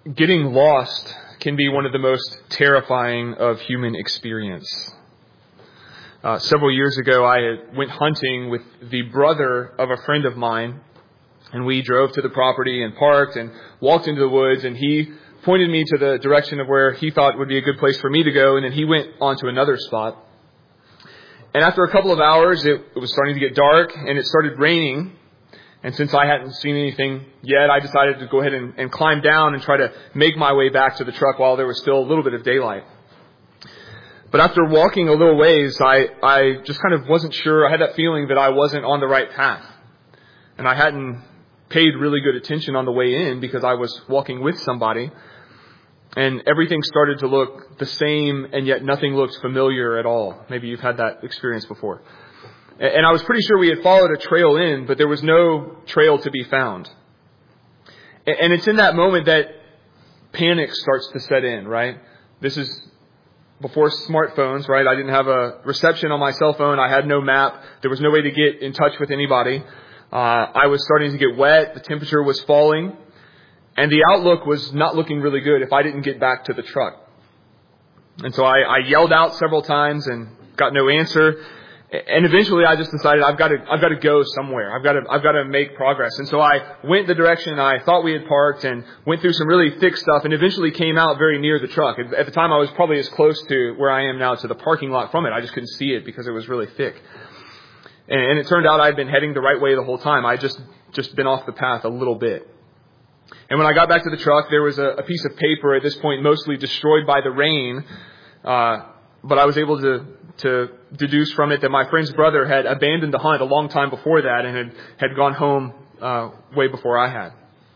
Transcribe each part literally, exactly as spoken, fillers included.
Getting lost can be one of the most terrifying of human experience. Uh, several years ago, I went hunting with the brother of a friend of mine, and we drove to the property and parked and walked into the woods, and he pointed me to the direction of where he thought would be a good place for me to go, and then he went on to another spot. And after a couple of hours, it, it was starting to get dark, and it started raining. And since I hadn't seen anything yet, I decided to go ahead and, and climb down and try to make my way back to the truck while there was still a little bit of daylight. But after walking a little ways, I, I just kind of wasn't sure. I had that feeling that I wasn't on the right path. And I hadn't paid really good attention on the way in because I was walking with somebody. And everything started to look the same, and yet nothing looked familiar at all. Maybe you've had that experience before. And I was pretty sure we had followed a trail in, but there was no trail to be found. And it's in that moment that panic starts to set in, right? This is before smartphones, right? I didn't have a reception on my cell phone. I had no map. There was no way to get in touch with anybody. Uh, I was starting to get wet. The temperature was falling. And the outlook was not looking really good if I didn't get back to the truck. And so I, I yelled out several times and got no answer. And eventually I just decided I've got to, I've got to go somewhere. I've got to, I've got to make progress. And so I went the direction I thought we had parked and went through some really thick stuff and eventually came out very near the truck. At the time I was probably as close to where I am now to the parking lot from it. I just couldn't see it because it was really thick. And, and it turned out I'd been heading the right way the whole time. I just, just been off the path a little bit. And when I got back to the truck, there was a, a piece of paper at this point mostly destroyed by the rain. Uh, but I was able to, to deduce from it that my friend's brother had abandoned the hunt a long time before that and had, had gone home uh, way before I had.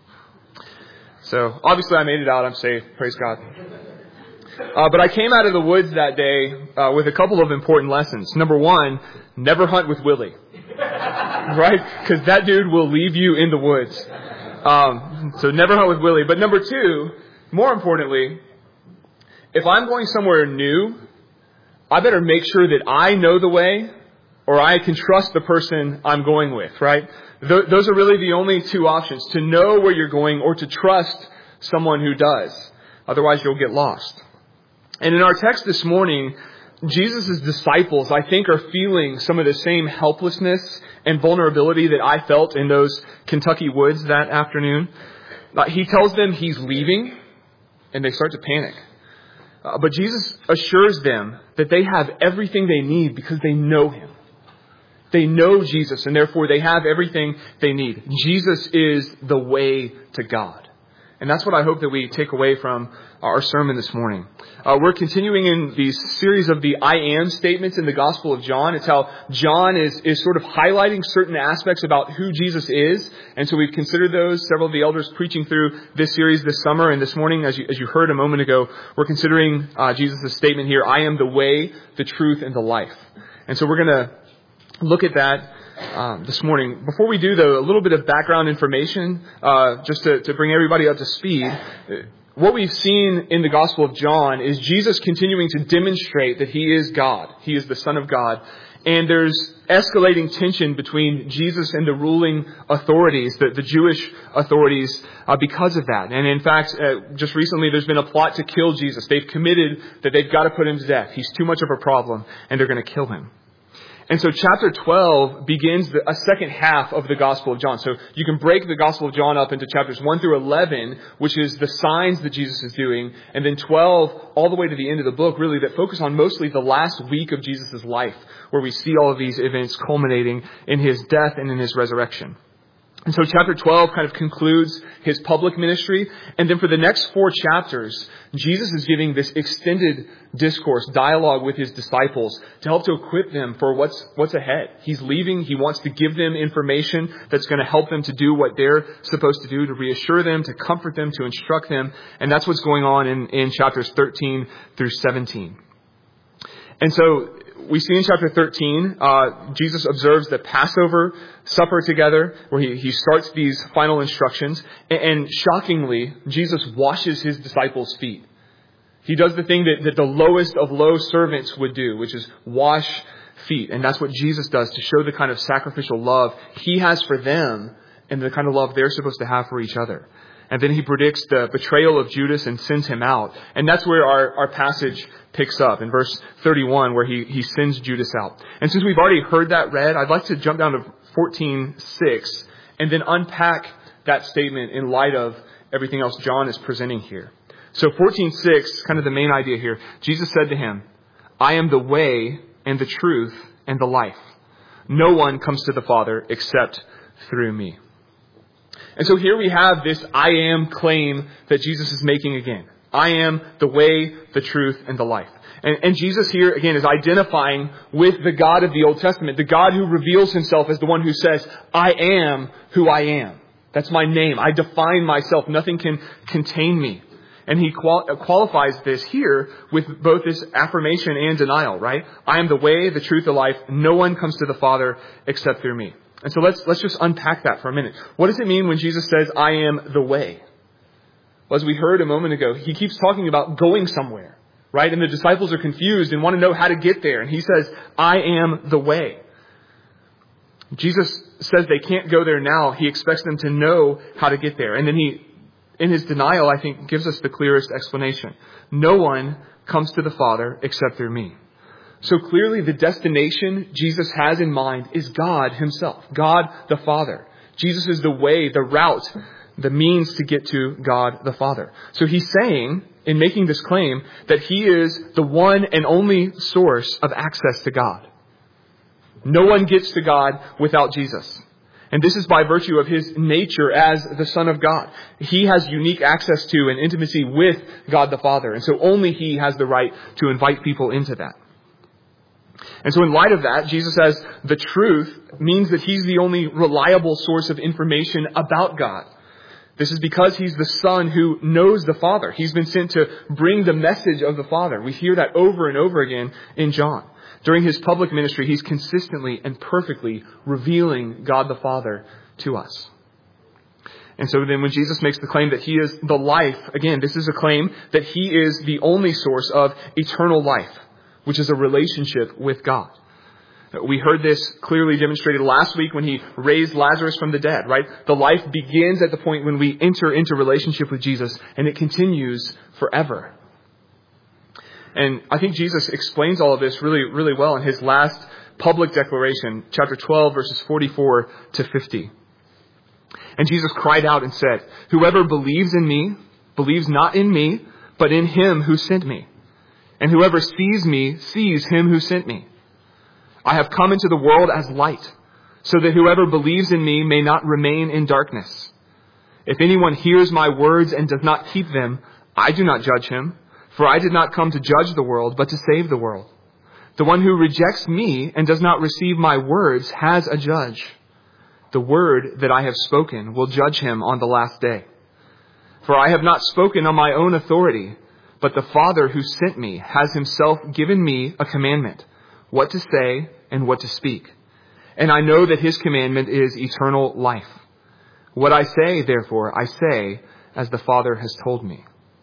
So obviously I made it out. I'm safe. Praise God. Uh, but I came out of the woods that day uh, with a couple of important lessons. Number one, never hunt with Willie. Right? Because that dude will leave you in the woods. Um, so never hunt with Willie. But number two, more importantly, if I'm going somewhere new, I better make sure that I know the way or I can trust the person I'm going with, right? Th- those are really the only two options, to know where you're going or to trust someone who does. Otherwise, you'll get lost. And in our text this morning, Jesus' disciples, I think, are feeling some of the same helplessness and vulnerability that I felt in those Kentucky woods that afternoon. Uh, he tells them he's leaving, and they start to panic. Uh, but Jesus assures them that they have everything they need because they know Him. They know Jesus, and therefore they have everything they need. Jesus is the way to God. And that's what I hope that we take away from our sermon this morning. Uh, we're continuing in these series of the I am statements in the Gospel of John. It's how John is, is sort of highlighting certain aspects about who Jesus is. And so we've considered those. Several of the elders preaching through this series this summer. And this morning, as you, as you heard a moment ago, we're considering uh, Jesus' statement here, I am the way, the truth, and the life. And so we're going to look at that Um, this morning. Before we do, though, a little bit of background information, uh, just to, to bring everybody up to speed. What we've seen in the Gospel of John is Jesus continuing to demonstrate that He is God. He is the Son of God. And there's escalating tension between Jesus and the ruling authorities, the, the Jewish authorities, uh, because of that. And in fact, uh, just recently there's been a plot to kill Jesus. They've committed that they've got to put Him to death. He's too much of a problem, and they're going to kill Him. And so chapter twelve begins the, a second half of the Gospel of John. So you can break the Gospel of John up into chapters one through eleven, which is the signs that Jesus is doing, and then twelve all the way to the end of the book, really, that focus on mostly the last week of Jesus' life, where we see all of these events culminating in His death and in His resurrection. And so chapter twelve kind of concludes His public ministry. And then for the next four chapters, Jesus is giving this extended discourse, dialogue with His disciples to help to equip them for what's what's ahead. He's leaving. He wants to give them information that's going to help them to do what they're supposed to do, to reassure them, to comfort them, to instruct them. And that's what's going on in, in chapters thirteen through seventeen. And so we see in chapter thirteen, uh, Jesus observes the Passover supper together, where he, he starts these final instructions. And, and shockingly, Jesus washes His disciples' feet. He does the thing that, that the lowest of low servants would do, which is wash feet. And that's what Jesus does to show the kind of sacrificial love He has for them and the kind of love they're supposed to have for each other. And then he predicts the betrayal of Judas and sends him out. And that's where our, our passage picks up in verse thirty-one, where he, he sends Judas out. And since we've already heard that read, I'd like to jump down to fourteen six and then unpack that statement in light of everything else John is presenting here. So fourteen six, kind of the main idea here. Jesus said to him, I am the way and the truth and the life. No one comes to the Father except through me. And so here we have this I am claim that Jesus is making again. I am the way, the truth, and the life. And, and Jesus here, again, is identifying with the God of the Old Testament, the God who reveals himself as the one who says, I am who I am. That's my name. I define myself. Nothing can contain me. And he qual- qualifies this here with both this affirmation and denial, right? I am the way, the truth, the life. No one comes to the Father except through me. And so let's let's just unpack that for a minute. What does it mean when Jesus says, I am the way? Well, as we heard a moment ago, he keeps talking about going somewhere, right? And the disciples are confused and want to know how to get there. And he says, I am the way. Jesus says they can't go there now. He expects them to know how to get there. And then he, in his denial, I think, gives us the clearest explanation. No one comes to the Father except through me. So clearly the destination Jesus has in mind is God himself, God the Father. Jesus is the way, the route, the means to get to God the Father. So he's saying, in making this claim, that he is the one and only source of access to God. No one gets to God without Jesus. And this is by virtue of his nature as the Son of God. He has unique access to and intimacy with God the Father. And so only he has the right to invite people into that. And so in light of that, Jesus says the truth means that he's the only reliable source of information about God. This is because he's the Son who knows the Father. He's been sent to bring the message of the Father. We hear that over and over again in John. During his public ministry, he's consistently and perfectly revealing God the Father to us. And so then when Jesus makes the claim that he is the life, again, this is a claim that he is the only source of eternal life, which is a relationship with God. We heard this clearly demonstrated last week when he raised Lazarus from the dead, right? The life begins at the point when we enter into relationship with Jesus, and it continues forever. And I think Jesus explains all of this really, really well in his last public declaration, chapter twelve, verses forty-four to fifty. And Jesus cried out and said, whoever believes in me, believes not in me, but in him who sent me. And whoever sees me, sees him who sent me. I have come into the world as light, so that whoever believes in me may not remain in darkness. If anyone hears my words and does not keep them, I do not judge him, for I did not come to judge the world, but to save the world. The one who rejects me and does not receive my words has a judge. The word that I have spoken will judge him on the last day. For I have not spoken on my own authority, but the Father who sent me has himself given me a commandment, what to say and what to speak. And I know that his commandment is eternal life. What I say, therefore, I say as the Father has told me.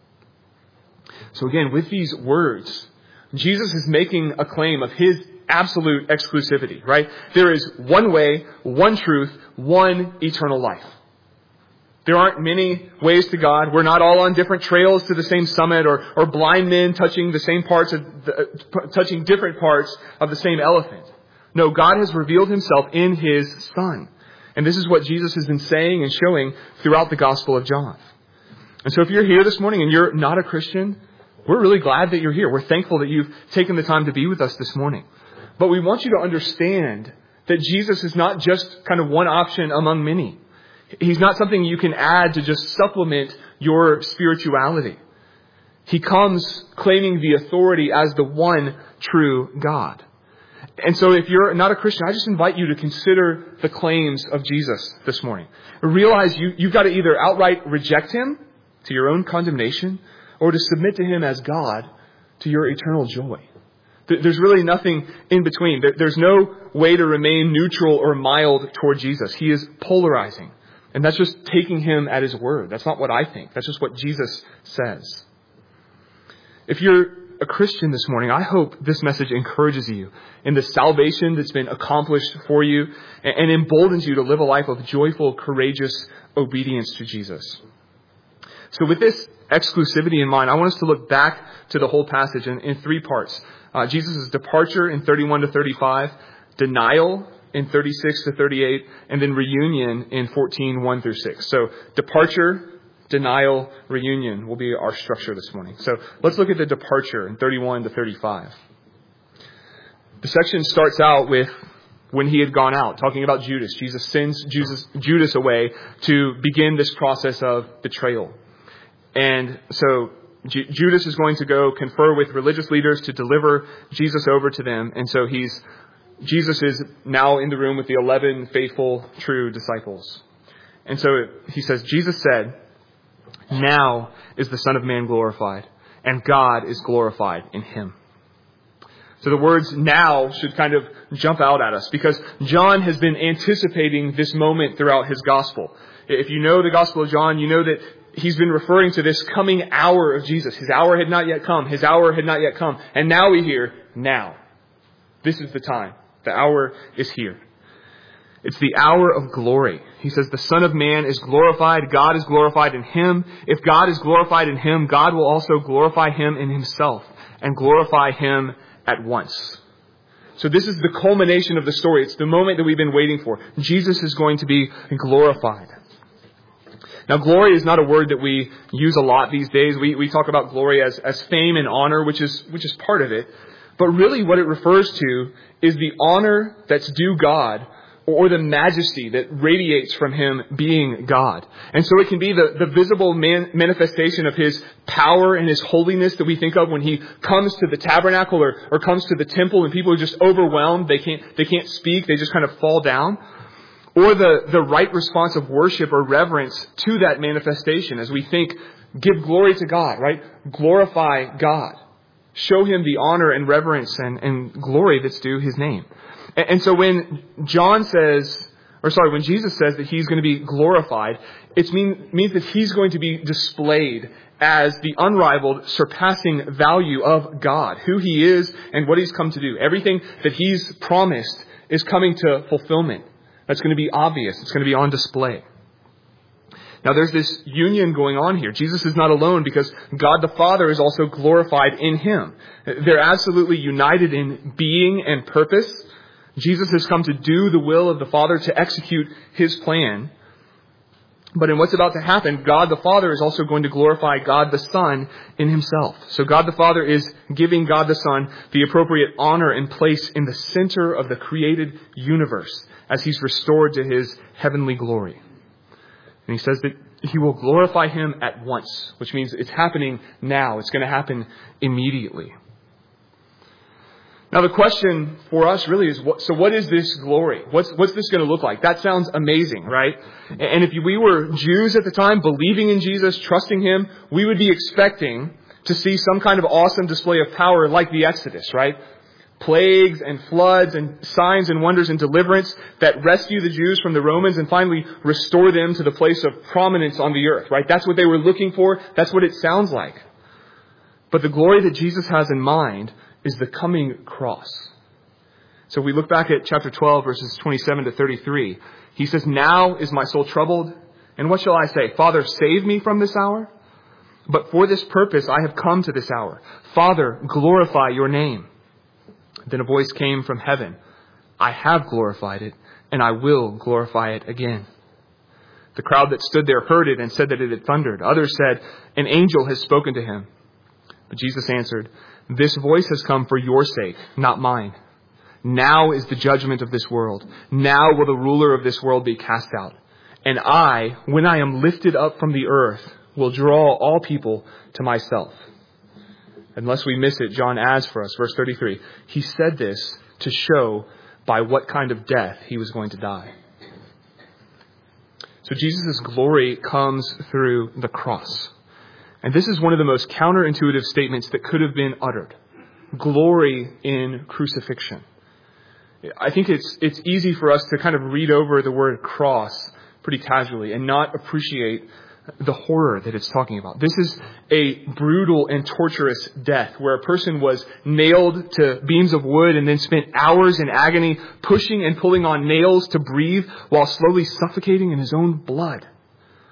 So again, with these words, Jesus is making a claim of his absolute exclusivity, right? There is one way, one truth, one eternal life. There aren't many ways to God. We're not all on different trails to the same summit, or, or blind men touching the same parts of the, touching different parts of the same elephant. No, God has revealed himself in his Son. And this is what Jesus has been saying and showing throughout the Gospel of John. And so if you're here this morning and you're not a Christian, we're really glad that you're here. We're thankful that you've taken the time to be with us this morning. But we want you to understand that Jesus is not just kind of one option among many. He's not something you can add to just supplement your spirituality. He comes claiming the authority as the one true God. And so if you're not a Christian, I just invite you to consider the claims of Jesus this morning. Realize you, you've got to either outright reject him to your own condemnation, or to submit to him as God to your eternal joy. There's really nothing in between. There's no way to remain neutral or mild toward Jesus. He is polarizing. And that's just taking him at his word. That's not what I think. That's just what Jesus says. If you're a Christian this morning, I hope this message encourages you in the salvation that's been accomplished for you and emboldens you to live a life of joyful, courageous obedience to Jesus. So with this exclusivity in mind, I want us to look back to the whole passage in, in three parts. Uh, Jesus' departure in thirty-one to thirty-five, denial in thirty-six to thirty-eight, and then reunion in fourteen, one through six. So departure, denial, reunion will be our structure this morning. So let's look at the departure in thirty-one to thirty-five. The section starts out with when he had gone out, talking about Judas. Jesus sends Judas, Judas away to begin this process of betrayal. And so Ju- Judas is going to go confer with religious leaders to deliver Jesus over to them. And so he's Jesus is now in the room with the eleven faithful, true disciples. And so he says, Jesus said, "Now is the Son of Man glorified, and God is glorified in him." So the words "now" should kind of jump out at us because John has been anticipating this moment throughout his gospel. If you know the Gospel of John, you know that he's been referring to this coming hour of Jesus. His hour had not yet come. His hour had not yet come. And now we hear, now. This is the time. The hour is here. It's the hour of glory. He says the Son of Man is glorified. God is glorified in him. If God is glorified in him, God will also glorify him in himself and glorify him at once. So this is the culmination of the story. It's the moment that we've been waiting for. Jesus is going to be glorified. Now, glory is not a word that we use a lot these days. We we talk about glory as, as fame and honor, which is which is part of it. But really what it refers to is the honor that's due God, or the majesty that radiates from him being God. And so it can be the, the visible man, manifestation of his power and his holiness that we think of when he comes to the tabernacle or, or comes to the temple and people are just overwhelmed. They can't, they can't speak. They just kind of fall down. Or the, the right response of worship or reverence to that manifestation as we think, give glory to God, right? Glorify God. Show him the honor and reverence and, and glory that's due his name. And, and so when John says, or sorry, when Jesus says that he's going to be glorified, it mean, means that he's going to be displayed as the unrivaled, surpassing value of God, who he is and what he's come to do. Everything that he's promised is coming to fulfillment. That's going to be obvious. It's going to be on display. Now there's this union going on here. Jesus is not alone because God the Father is also glorified in him. They're absolutely united in being and purpose. Jesus has come to do the will of the Father, to execute his plan. But in what's about to happen, God the Father is also going to glorify God the Son in himself. So God the Father is giving God the Son the appropriate honor and place in the center of the created universe as he's restored to his heavenly glory. And he says that he will glorify him at once, which means it's happening now. It's going to happen immediately. Now the question for us really is, what, so what is this glory? What's, what's this going to look like? That sounds amazing, right? And if we were Jews at the time, believing in Jesus, trusting him, we would be expecting to see some kind of awesome display of power like the Exodus, right? Plagues and floods and signs and wonders and deliverance that rescue the Jews from the Romans and finally restore them to the place of prominence on the earth, right? That's what they were looking for. That's what it sounds like. But the glory that Jesus has in mind is the coming cross. So we look back at chapter twelve, verses twenty-seven to thirty-three. He says, "Now is my soul troubled, and what shall I say? Father, save me from this hour? But for this purpose I have come to this hour. Father, glorify your name." Then a voice came from heaven. "I have glorified it, and I will glorify it again." The crowd that stood there heard it and said that it had thundered. Others said, "An angel has spoken to him." But Jesus answered, "This voice has come for your sake, not mine. Now is the judgment of this world. Now will the ruler of this world be cast out. And I, when I am lifted up from the earth, will draw all people to myself." Unless we miss it, John adds for us, verse thirty-three, he said this to show by what kind of death he was going to die. So Jesus' glory comes through the cross. And this is one of the most counterintuitive statements that could have been uttered. Glory in crucifixion. I think it's it's easy for us to kind of read over the word cross pretty casually and not appreciate the horror that it's talking about. This is a brutal and torturous death where a person was nailed to beams of wood and then spent hours in agony pushing and pulling on nails to breathe while slowly suffocating in his own blood.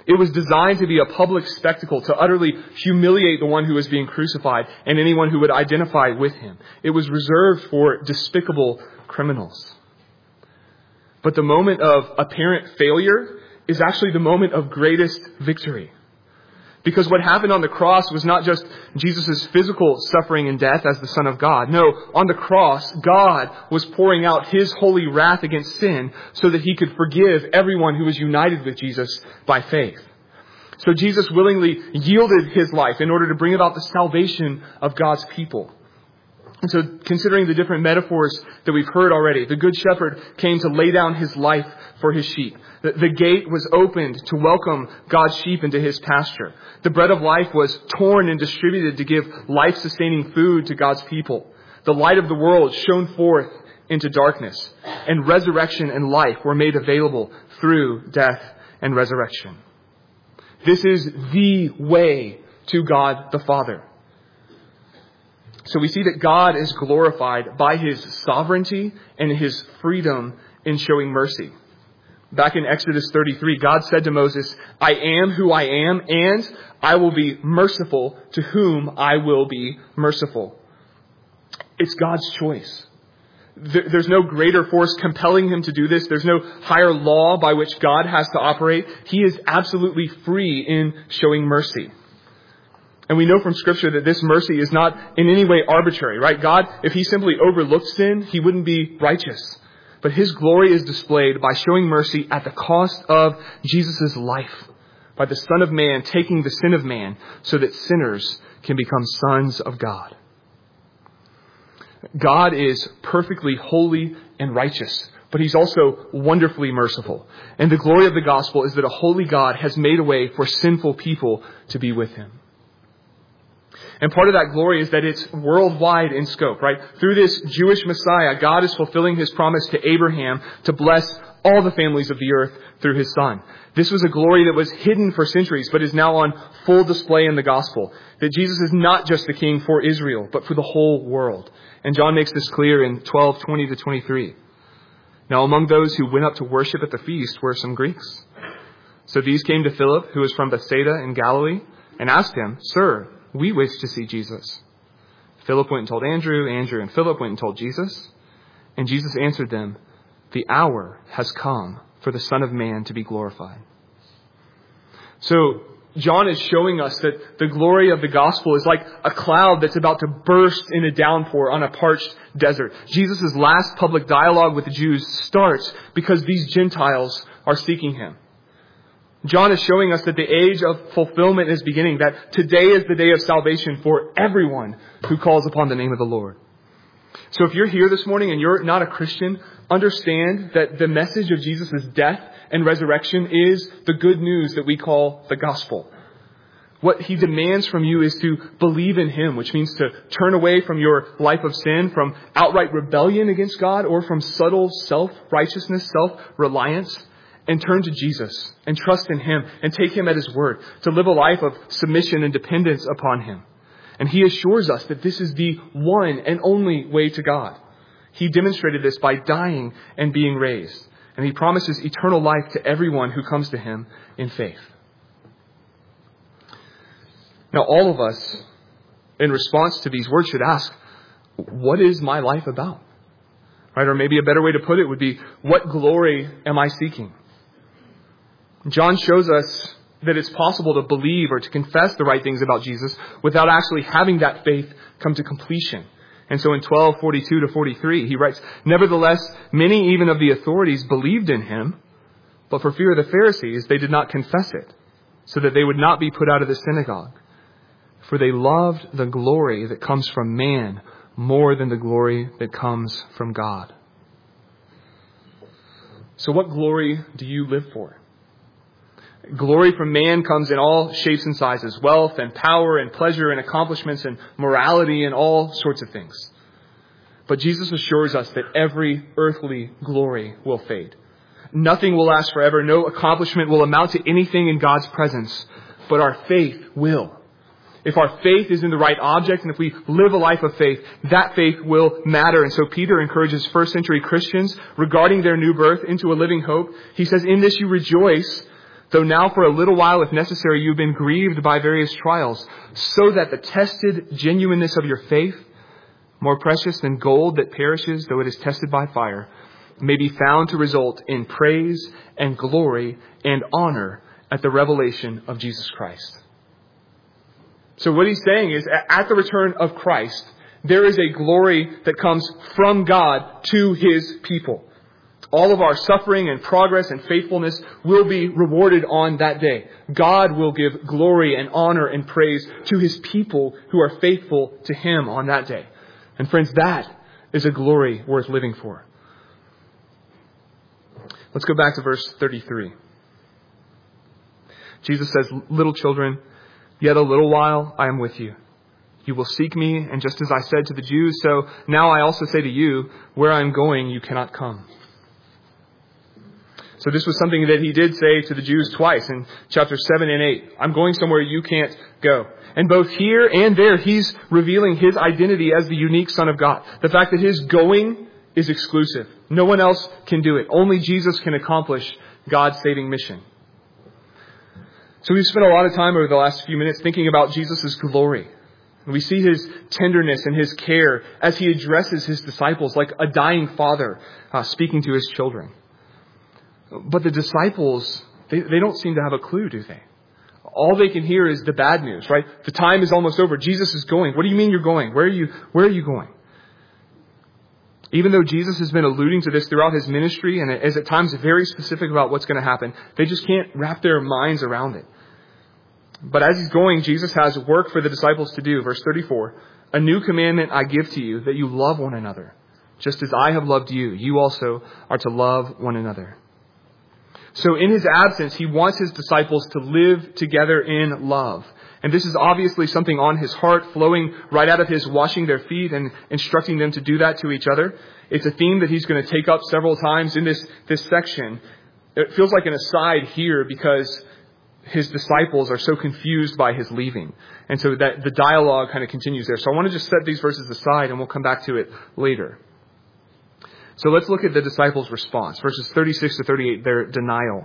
It was designed to be a public spectacle, to utterly humiliate the one who was being crucified and anyone who would identify with him. It was reserved for despicable criminals. But the moment of apparent failure is actually the moment of greatest victory. Because what happened on the cross was not just Jesus' physical suffering and death as the Son of God. No, on the cross, God was pouring out his holy wrath against sin so that he could forgive everyone who was united with Jesus by faith. So Jesus willingly yielded his life in order to bring about the salvation of God's people. And so considering the different metaphors that we've heard already, the Good Shepherd came to lay down his life for his sheep. The, the gate was opened to welcome God's sheep into his pasture. The bread of life was torn and distributed to give life-sustaining food to God's people. The light of the world shone forth into darkness, and resurrection and life were made available through death and resurrection. This is the way to God the Father. So we see that God is glorified by his sovereignty and his freedom in showing mercy. Back in Exodus thirty-three, God said to Moses, "I am who I am, and I will be merciful to whom I will be merciful." It's God's choice. There's no greater force compelling him to do this. There's no higher law by which God has to operate. He is absolutely free in showing mercy. And we know from Scripture that this mercy is not in any way arbitrary, right? God, if he simply overlooked sin, he wouldn't be righteous. But his glory is displayed by showing mercy at the cost of Jesus' life, by the Son of Man taking the sin of man so that sinners can become sons of God. God is perfectly holy and righteous, but he's also wonderfully merciful. And the glory of the gospel is that a holy God has made a way for sinful people to be with him. And part of that glory is that it's worldwide in scope, right? Through this Jewish Messiah, God is fulfilling his promise to Abraham to bless all the families of the earth through his Son. This was a glory that was hidden for centuries, but is now on full display in the gospel. That Jesus is not just the king for Israel, but for the whole world. And John makes this clear in twelve twenty to twenty-three. Now among those who went up to worship at the feast were some Greeks. So these came to Philip, who was from Bethsaida in Galilee, and asked him, "Sir, we wish to see Jesus." Philip went and told Andrew. Andrew and Philip went and told Jesus. And Jesus answered them, "The hour has come for the Son of Man to be glorified." So John is showing us that the glory of the gospel is like a cloud that's about to burst in a downpour on a parched desert. Jesus' last public dialogue with the Jews starts because these Gentiles are seeking him. John is showing us that the age of fulfillment is beginning, that today is the day of salvation for everyone who calls upon the name of the Lord. So if you're here this morning and you're not a Christian, understand that the message of Jesus' death and resurrection is the good news that we call the gospel. What he demands from you is to believe in him, which means to turn away from your life of sin, from outright rebellion against God, or from subtle self-righteousness, self-reliance, and turn to Jesus and trust in him and take him at his word, to live a life of submission and dependence upon him. And he assures us that this is the one and only way to God. He demonstrated this by dying and being raised. And he promises eternal life to everyone who comes to him in faith. Now, all of us, in response to these words, should ask, what is my life about? Right? Or maybe a better way to put it would be, what glory am I seeking? John shows us that it's possible to believe or to confess the right things about Jesus without actually having that faith come to completion. And so in twelve forty-two to forty-three, he writes, "Nevertheless, many even of the authorities believed in him, but for fear of the Pharisees, they did not confess it, so that they would not be put out of the synagogue. For they loved the glory that comes from man more than the glory that comes from God." So what glory do you live for? Glory from man comes in all shapes and sizes, wealth and power and pleasure and accomplishments and morality and all sorts of things. But Jesus assures us that every earthly glory will fade. Nothing will last forever. No accomplishment will amount to anything in God's presence, but our faith will. If our faith is in the right object and if we live a life of faith, that faith will matter. And so Peter encourages first century Christians regarding their new birth into a living hope. He says, "In this you rejoice, Though now for a little while, if necessary, you've been grieved by various trials, so that the tested genuineness of your faith, more precious than gold that perishes, though it is tested by fire, may be found to result in praise and glory and honor at the revelation of Jesus Christ. So what he's saying is, at the return of Christ, there is a glory that comes from God to his people. All of our suffering and progress and faithfulness will be rewarded on that day. God will give glory and honor and praise to his people who are faithful to him on that day. And friends, that is a glory worth living for. Let's go back to verse thirty-three. Jesus says, little children, yet a little while I am with you. You will seek me, and just as I said to the Jews, so now I also say to you, where I am going, you cannot come. So this was something that he did say to the Jews twice in chapters seven and eight. I'm going somewhere you can't go. And both here and there, he's revealing his identity as the unique Son of God. The fact that his going is exclusive. No one else can do it. Only Jesus can accomplish God's saving mission. So we've spent a lot of time over the last few minutes thinking about Jesus' glory. And we see his tenderness and his care as he addresses his disciples like a dying father uh, speaking to his children. But the disciples, they, they don't seem to have a clue, do they? All they can hear is the bad news, right? The time is almost over. Jesus is going. What do you mean you're going? Where are you, where are you going? Even though Jesus has been alluding to this throughout his ministry and is at times very specific about what's going to happen, they just can't wrap their minds around it. But as he's going, Jesus has work for the disciples to do. Verse thirty-four, a new commandment I give to you, that you love one another. Just as I have loved you, you also are to love one another. So in his absence, he wants his disciples to live together in love. And this is obviously something on his heart, flowing right out of his washing their feet and instructing them to do that to each other. It's a theme that he's going to take up several times in this, this section. It feels like an aside here because his disciples are so confused by his leaving. And so that the dialogue kind of continues there. So I want to just set these verses aside and we'll come back to it later. So let's look at the disciples' response. Verses thirty-six to thirty-eight, their denial.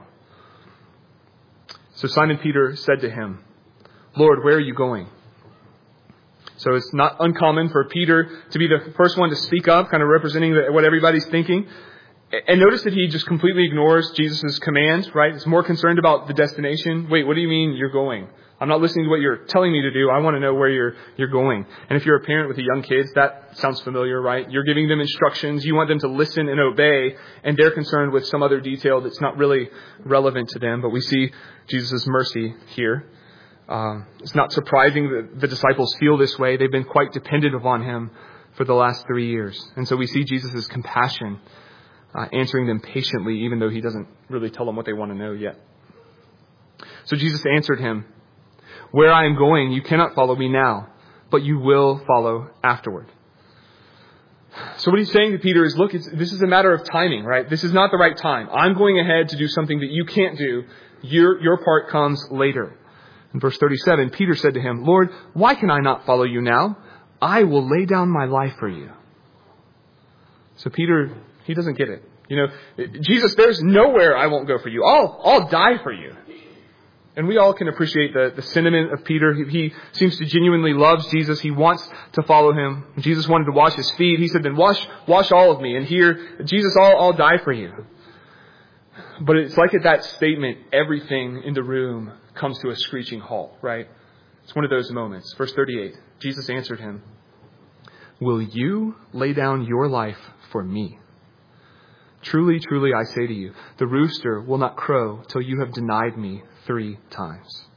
So Simon Peter said to him, Lord, where are you going? So it's not uncommon for Peter to be the first one to speak up, kind of representing what everybody's thinking. And notice that he just completely ignores Jesus' command, right? He's more concerned about the destination. Wait, what do you mean you're going? I'm not listening to what you're telling me to do. I want to know where you're you're going. And if you're a parent with young kids, that sounds familiar, right? You're giving them instructions. You want them to listen and obey, and they're concerned with some other detail that's not really relevant to them. But we see Jesus' mercy here. Um, it's not surprising that the disciples feel this way. They've been quite dependent upon him for the last three years. And so we see Jesus' compassion uh, answering them patiently, even though he doesn't really tell them what they want to know yet. So Jesus answered him, where I am going, you cannot follow me now, but you will follow afterward. So what he's saying to Peter is, look, it's, this is a matter of timing, right? This is not the right time. I'm going ahead to do something that you can't do. Your, your part comes later. In verse thirty-seven, Peter said to him, Lord, why can I not follow you now? I will lay down my life for you. So Peter, he doesn't get it. You know, Jesus, there's nowhere I won't go for you. I'll, I'll die for you. And we all can appreciate the, the sentiment of Peter. He, he seems to genuinely love Jesus. He wants to follow him. Jesus wanted to wash his feet. He said, then wash, wash all of me. And here, Jesus, I'll, I'll die for you. But it's like at that statement, everything in the room comes to a screeching halt, right? It's one of those moments. Verse thirty-eight, Jesus answered him, will you lay down your life for me? Truly, truly, I say to you, the rooster will not crow till you have denied me three times.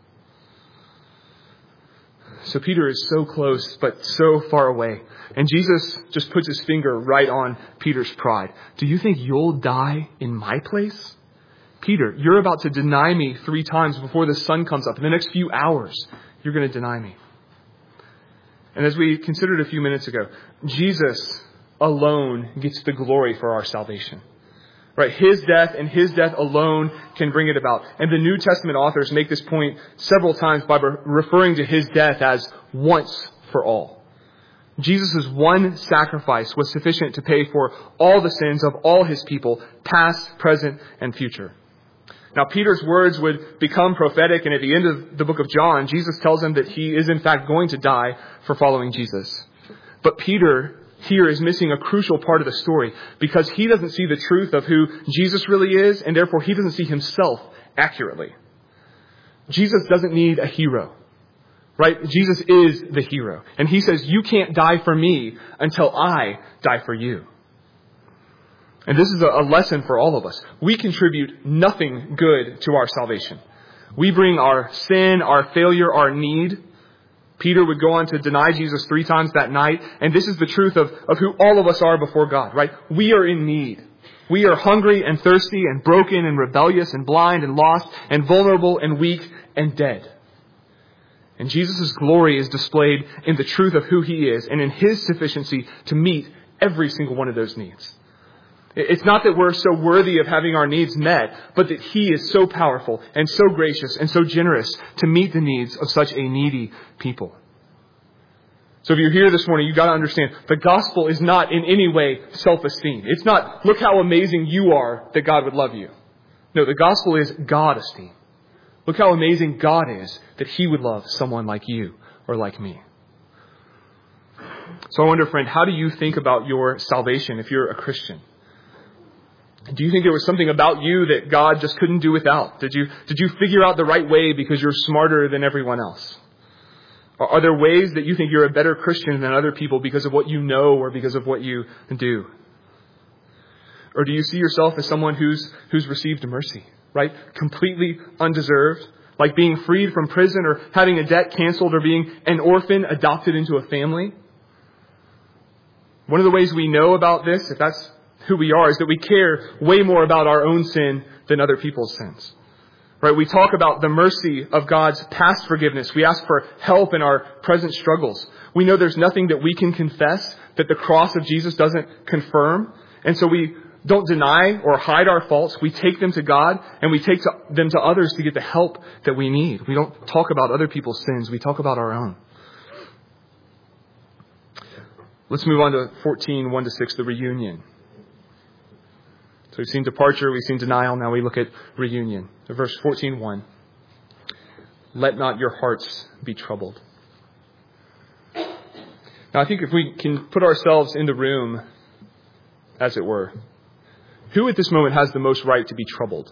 So Peter is so close, but so far away. And Jesus just puts his finger right on Peter's pride. Do you think you'll die in my place? Peter, you're about to deny me three times before the sun comes up. In the next few hours, you're going to deny me. And as we considered a few minutes ago, Jesus alone gets the glory for our salvation. Right? His death and his death alone can bring it about. And the New Testament authors make this point several times by referring to his death as once for all. Jesus' one sacrifice was sufficient to pay for all the sins of all his people, past, present, and future. Now, Peter's words would become prophetic, and at the end of the book of John, Jesus tells him that he is in fact going to die for following Jesus. But Peter here is missing a crucial part of the story because he doesn't see the truth of who Jesus really is, and therefore he doesn't see himself accurately. Jesus doesn't need a hero, right? Jesus is the hero. And he says, you can't die for me until I die for you. And this is a lesson for all of us. We contribute nothing good to our salvation. We bring our sin, our failure, our need. Peter would go on to deny Jesus three times that night. And this is the truth of, of who all of us are before God, right? We are in need. We are hungry and thirsty and broken and rebellious and blind and lost and vulnerable and weak and dead. And Jesus' glory is displayed in the truth of who he is and in his sufficiency to meet every single one of those needs. It's not that we're so worthy of having our needs met, but that he is so powerful and so gracious and so generous to meet the needs of such a needy people. So if you're here this morning, you've got to understand the gospel is not in any way self-esteem. It's not, look how amazing you are that God would love you. No, the gospel is God-esteem. Look how amazing God is that he would love someone like you or like me. So I wonder, friend, how do you think about your salvation if you're a Christian? Do you think there was something about you that God just couldn't do without? Did you, did you figure out the right way because you're smarter than everyone else? Are, are there ways that you think you're a better Christian than other people because of what you know or because of what you do? Or do you see yourself as someone who's, who's received mercy, right? Completely undeserved, like being freed from prison or having a debt canceled or being an orphan adopted into a family? One of the ways we know about this, if that's who we are, is that we care way more about our own sin than other people's sins. Right? We talk about the mercy of God's past forgiveness. We ask for help in our present struggles. We know there's nothing that we can confess that the cross of Jesus doesn't confirm. And so we don't deny or hide our faults. We take them to God and we take to them to others to get the help that we need. We don't talk about other people's sins. We talk about our own. Let's move on to fourteen, one to six, the reunion. So we've seen departure, we've seen denial, now we look at reunion. So verse fourteen, one. Let not your hearts be troubled. Now I think if we can put ourselves in the room, as it were, who at this moment has the most right to be troubled?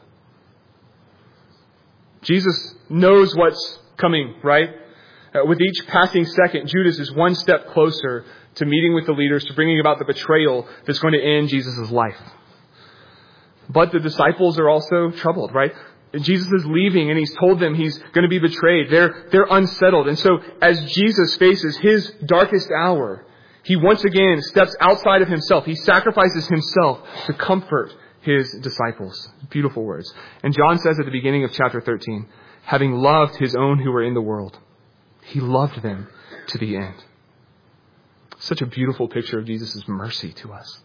Jesus knows what's coming, right? Uh, with each passing second, Judas is one step closer to meeting with the leaders, to bringing about the betrayal that's going to end Jesus' life. But the disciples are also troubled, right? Jesus is leaving and he's told them he's going to be betrayed. They're, they're unsettled. And so as Jesus faces his darkest hour, he once again steps outside of himself. He sacrifices himself to comfort his disciples. Beautiful words. And John says at the beginning of chapter thirteen, having loved his own who were in the world, he loved them to the end. Such a beautiful picture of Jesus' mercy to us.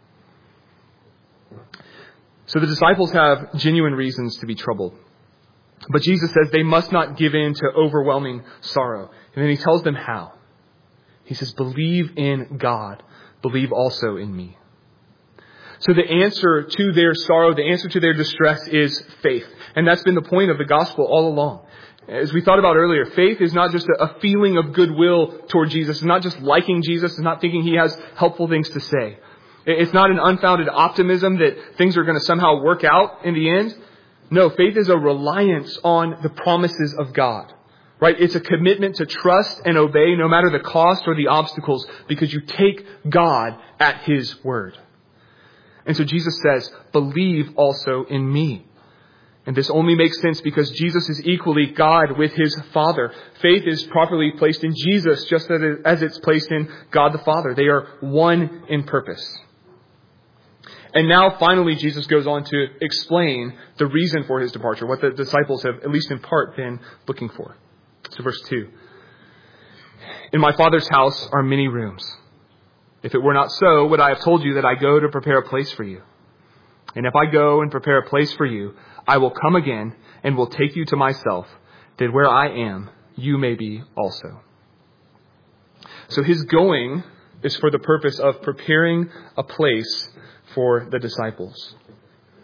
So the disciples have genuine reasons to be troubled. But Jesus says they must not give in to overwhelming sorrow. And then he tells them how. He says, believe in God. Believe also in me. So the answer to their sorrow, the answer to their distress is faith. And that's been the point of the gospel all along. As we thought about earlier, faith is not just a feeling of goodwill toward Jesus. It's not just liking Jesus. It's not thinking he has helpful things to say. It's not an unfounded optimism that things are going to somehow work out in the end. No, faith is a reliance on the promises of God. Right? It's a commitment to trust and obey no matter the cost or the obstacles because you take God at his word. And so Jesus says, believe also in me. And this only makes sense because Jesus is equally God with his Father. Faith is properly placed in Jesus just as it's placed in God the Father. They are one in purpose. And now finally Jesus goes on to explain the reason for his departure, what the disciples have at least in part been looking for. So verse two. In my Father's house are many rooms. If it were not so, would I have told you that I go to prepare a place for you? And if I go and prepare a place for you, I will come again and will take you to myself, that where I am, you may be also. So his going is for the purpose of preparing a place for the disciples.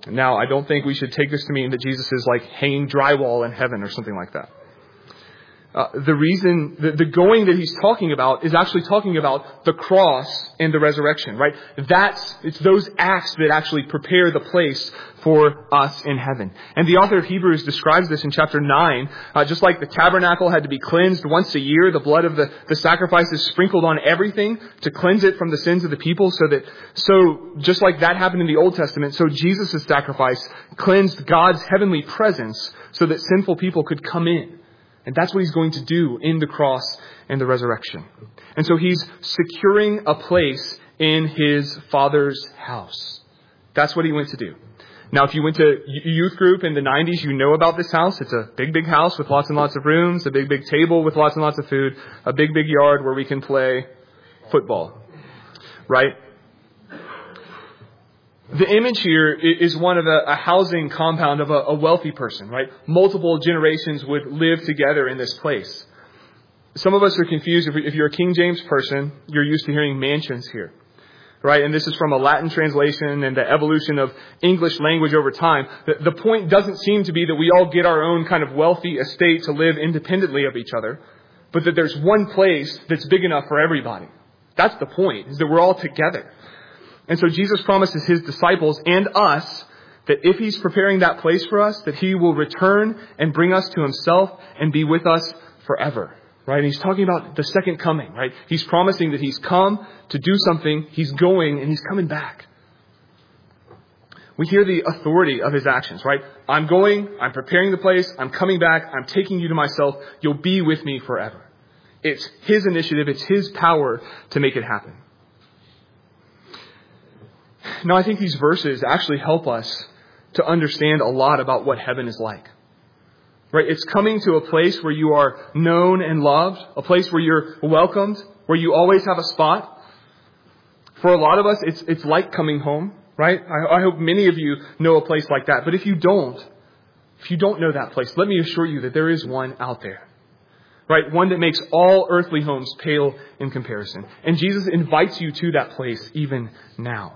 Now, I don't think we should take this to mean that Jesus is like hanging drywall in heaven or something like that. Uh, the reason, the, the going that he's talking about is actually talking about the cross and the resurrection, right? That's, it's those acts that actually prepare the place for us in heaven. And the author of Hebrews describes this in chapter nine, uh, just like the tabernacle had to be cleansed once a year, the blood of the, the sacrifice is sprinkled on everything to cleanse it from the sins of the people, so that, so just like that happened in the Old Testament, so Jesus' sacrifice cleansed God's heavenly presence so that sinful people could come in. And that's what he's going to do in the cross and the resurrection. And so he's securing a place in his Father's house. That's what he went to do. Now, if you went to youth group in the nineties, you know about this house. It's a big, big house with lots and lots of rooms, a big, big table with lots and lots of food, a big, big yard where we can play football. Right? The image here is one of a, a housing compound of a, a wealthy person, right? Multiple generations would live together in this place. Some of us are confused. If, if you're a King James person, you're used to hearing mansions here, right? And this is from a Latin translation and the evolution of English language over time. The, the point doesn't seem to be that we all get our own kind of wealthy estate to live independently of each other, but that there's one place that's big enough for everybody. That's the point, is that we're all together. And so Jesus promises his disciples and us that if he's preparing that place for us, that he will return and bring us to himself and be with us forever. Right? And he's talking about the second coming, right? He's promising that he's come to do something, he's going, and he's coming back. We hear the authority of his actions, right? I'm going, I'm preparing the place, I'm coming back, I'm taking you to myself, you'll be with me forever. It's his initiative, it's his power to make it happen. Now, I think these verses actually help us to understand a lot about what heaven is like. Right? It's coming to a place where you are known and loved, a place where you're welcomed, where you always have a spot. For a lot of us, it's it's like coming home, right? I, I hope many of you know a place like that. But if you don't, if you don't know that place, let me assure you that there is one out there. Right? One that makes all earthly homes pale in comparison. And Jesus invites you to that place even now.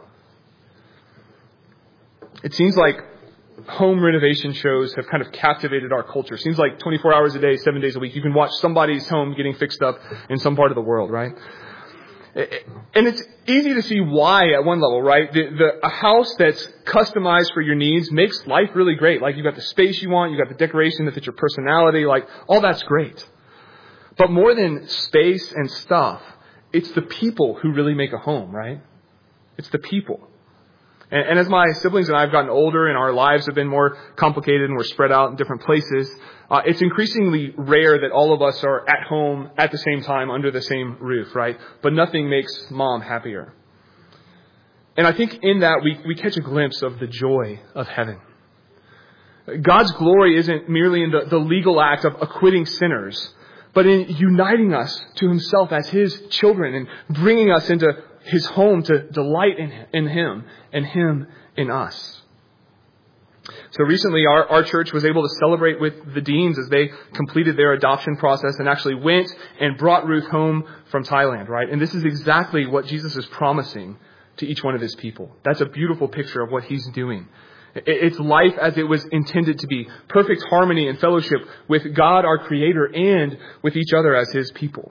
It seems like home renovation shows have kind of captivated our culture. It seems like twenty-four hours a day, seven days a week, you can watch somebody's home getting fixed up in some part of the world, right? And it's easy to see why at one level, right? The, the, a house that's customized for your needs makes life really great. Like, you've got the space you want, you've got the decoration that fits your personality, like, all that's great. But more than space and stuff, it's the people who really make a home, right? It's the people. And, and as my siblings and I have gotten older and our lives have been more complicated and we're spread out in different places, uh, it's increasingly rare that all of us are at home at the same time under the same roof, right? But nothing makes mom happier. And I think in that we, we catch a glimpse of the joy of heaven. God's glory isn't merely in the, the legal act of acquitting sinners, but in uniting us to himself as his children and bringing us into his home to delight in, in him and him in us. So recently our, our church was able to celebrate with the Deans as they completed their adoption process and actually went and brought Ruth home from Thailand, right? And this is exactly what Jesus is promising to each one of his people. That's a beautiful picture of what he's doing. It's life as it was intended to be. Perfect harmony and fellowship with God, our Creator, and with each other as his people.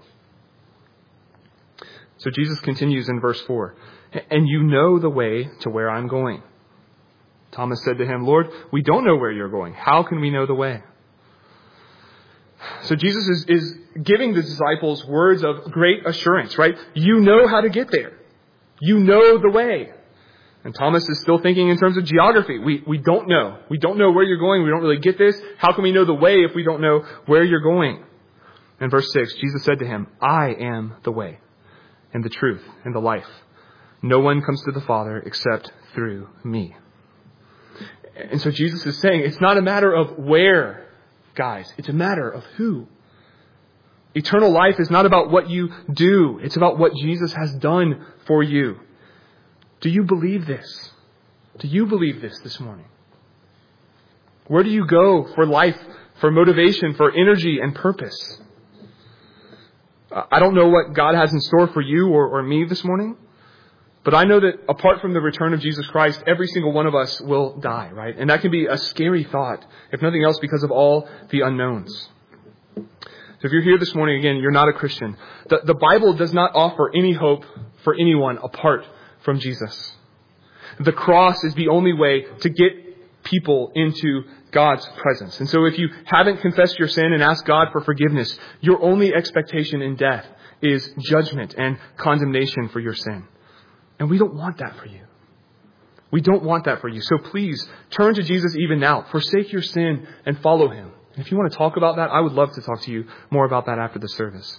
So Jesus continues in verse four. And you know the way to where I'm going. Thomas said to him, Lord, we don't know where you're going. How can we know the way? So Jesus is, is giving the disciples words of great assurance, right? You know how to get there. You know the way. And Thomas is still thinking in terms of geography. We we don't know. We don't know where you're going. We don't really get this. How can we know the way if we don't know where you're going? In verse six, Jesus said to him, I am the way and the truth and the life. No one comes to the Father except through me. And so Jesus is saying it's not a matter of where, guys. It's a matter of who. Eternal life is not about what you do. It's about what Jesus has done for you. Do you believe this? Do you believe this this morning? Where do you go for life, for motivation, for energy and purpose? I don't know what God has in store for you or, or me this morning, But I know that apart from the return of Jesus Christ, every single one of us will die, right? And that can be a scary thought, if nothing else, because of all the unknowns. So if you're here this morning, again, you're not a Christian. The, the Bible does not offer any hope for anyone apart from Jesus. The cross is the only way to get people into God's presence. And so if you haven't confessed your sin and asked God for forgiveness, your only expectation in death is judgment and condemnation for your sin. And we don't want that for you. We don't want that for you. So please turn to Jesus even now. Forsake your sin and follow him. And if you want to talk about that, I would love to talk to you more about that after the service.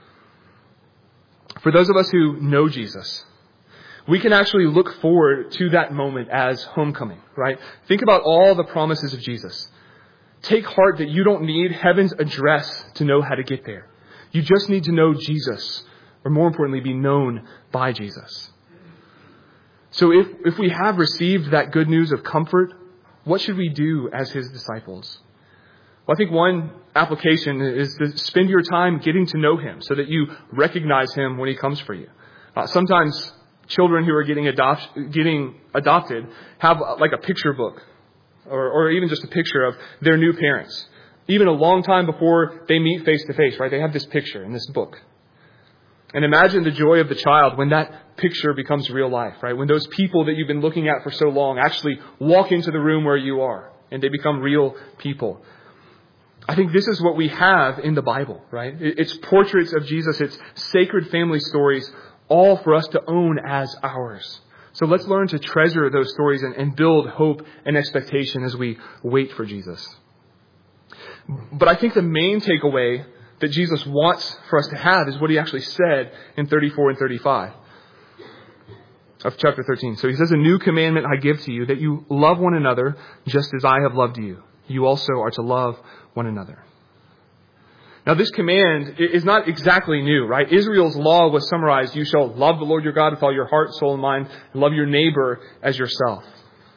For those of us who know Jesus, we can actually look forward to that moment as homecoming, right? Think about all the promises of Jesus. Take heart that you don't need heaven's address to know how to get there. You just need to know Jesus, or more importantly, be known by Jesus. So if, if we have received that good news of comfort, what should we do as his disciples? Well, I think one application is to spend your time getting to know him so that you recognize him when he comes for you. Uh, sometimes children who are getting, adopt, getting adopted have like a picture book or, or even just a picture of their new parents. Even a long time before they meet face to face, right? They have this picture in this book. And imagine the joy of the child when that picture becomes real life, right? When those people that you've been looking at for so long actually walk into the room where you are and they become real people. I think this is what we have in the Bible, right? It's portraits of Jesus. It's sacred family stories, all for us to own as ours. So let's learn to treasure those stories and, and build hope and expectation as we wait for Jesus. But I think the main takeaway that Jesus wants for us to have is what he actually said in thirty-four and thirty-five of chapter thirteen. So he says, "A new commandment I give to you, that you love one another just as I have loved you. You also are to love one another." Now this command is not exactly new, right? Israel's law was summarized: you shall love the Lord your God with all your heart, soul, and mind, and love your neighbor as yourself.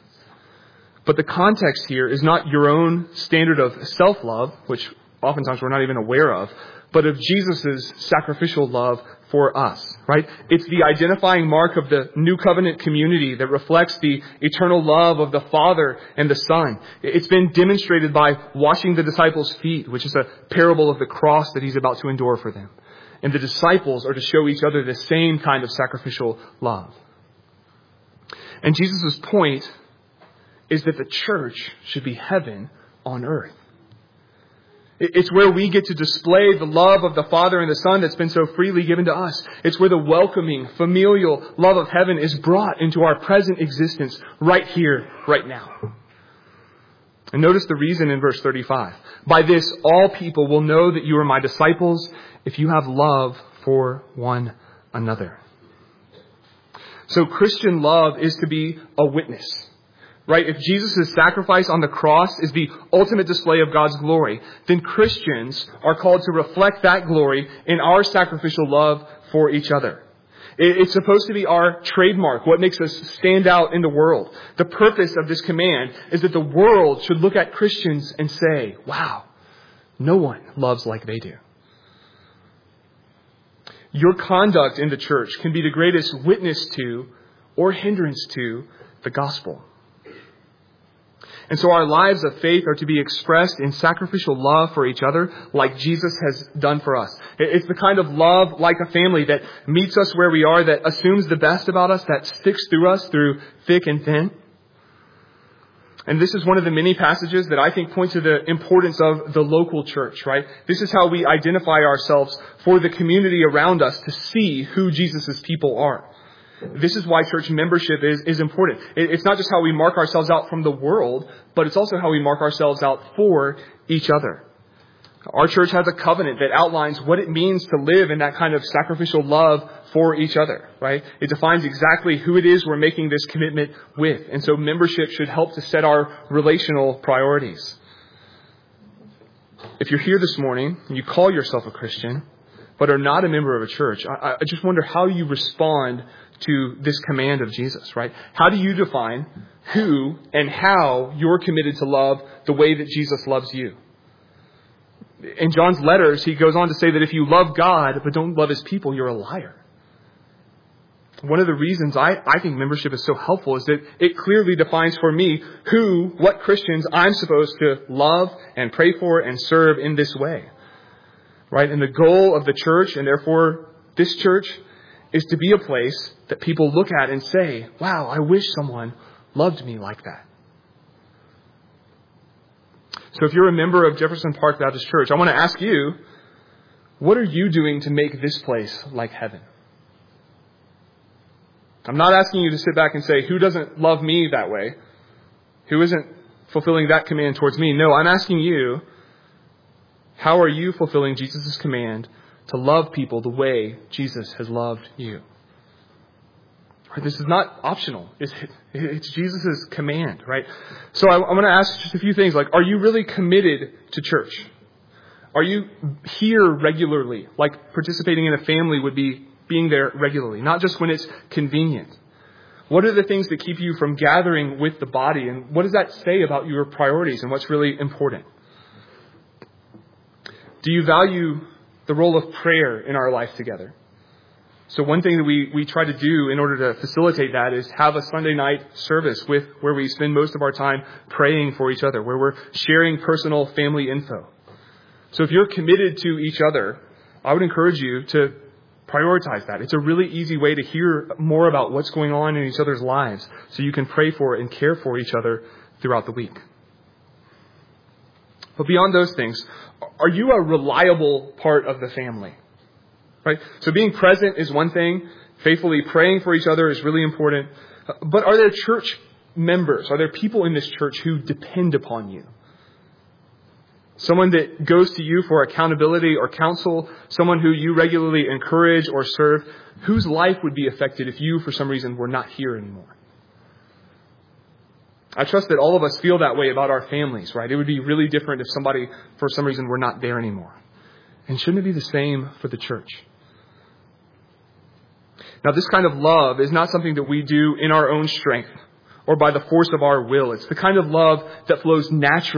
But the context here is not your own standard of self-love, which oftentimes we're not even aware of, but of Jesus' sacrificial love for us, right? It's the identifying mark of the new covenant community that reflects the eternal love of the Father and the Son. It's been demonstrated by washing the disciples' feet, which is a parable of the cross that he's about to endure for them. And the disciples are to show each other the same kind of sacrificial love. And Jesus' point is that the church should be heaven on earth. It's where we get to display the love of the Father and the Son that's been so freely given to us. It's where the welcoming, familial love of heaven is brought into our present existence right here, right now. And notice the reason in verse thirty-five. "By this, all people will know that you are my disciples if you have love for one another." So Christian love is to be a witness. Right? If Jesus' sacrifice on the cross is the ultimate display of God's glory, then Christians are called to reflect that glory in our sacrificial love for each other. It's supposed to be our trademark, what makes us stand out in the world. The purpose of this command is that the world should look at Christians and say, wow, no one loves like they do. Your conduct in the church can be the greatest witness to or hindrance to the gospel. And so our lives of faith are to be expressed in sacrificial love for each other like Jesus has done for us. It's the kind of love like a family that meets us where we are, that assumes the best about us, that sticks through us through thick and thin. And this is one of the many passages that I think point to the importance of the local church, right? This is how we identify ourselves for the community around us to see who Jesus' people are. This is why church membership is, is important. It's not just how we mark ourselves out from the world, but it's also how we mark ourselves out for each other. Our church has a covenant that outlines what it means to live in that kind of sacrificial love for each other, right? It defines exactly who it is we're making this commitment with. And so membership should help to set our relational priorities. If you're here this morning and you call yourself a Christian, but are not a member of a church, I, I just wonder how you respond to this command of Jesus, right? How do you define who and how you're committed to love the way that Jesus loves you? In John's letters, he goes on to say that if you love God but don't love his people, you're a liar. One of the reasons I, I think membership is so helpful is that it clearly defines for me who, what Christians I'm supposed to love and pray for and serve in this way. Right? And the goal of the church, and therefore this church, is to be a place that people look at and say, wow, I wish someone loved me like that. So if you're a member of Jefferson Park Baptist Church, I want to ask you, what are you doing to make this place like heaven? I'm not asking you to sit back and say, who doesn't love me that way? Who isn't fulfilling that command towards me? No, I'm asking you, how are you fulfilling Jesus' command to love people the way Jesus has loved you? Right, this is not optional. It's, it's Jesus' command, right? So I, I want to ask just a few things like, are you really committed to church? Are you here regularly, like participating in a family would be being there regularly, not just when it's convenient? What are the things that keep you from gathering with the body? And what does that say about your priorities and what's really important? Do you value the role of prayer in our life together? So one thing that we, we try to do in order to facilitate that is have a Sunday night service with where we spend most of our time praying for each other, where we're sharing personal family info. So if you're committed to each other, I would encourage you to prioritize that. It's a really easy way to hear more about what's going on in each other's lives so you can pray for and care for each other throughout the week. But beyond those things, are you a reliable part of the family? Right? So being present is one thing. Faithfully praying for each other is really important. But are there church members? Are there people in this church who depend upon you? Someone that goes to you for accountability or counsel, someone who you regularly encourage or serve, whose life would be affected if you, for some reason, were not here anymore? I trust that all of us feel that way about our families, right? It would be really different if somebody, for some reason, were not there anymore. And shouldn't it be the same for the church? Now, this kind of love is not something that we do in our own strength or by the force of our will. It's the kind of love that flows naturally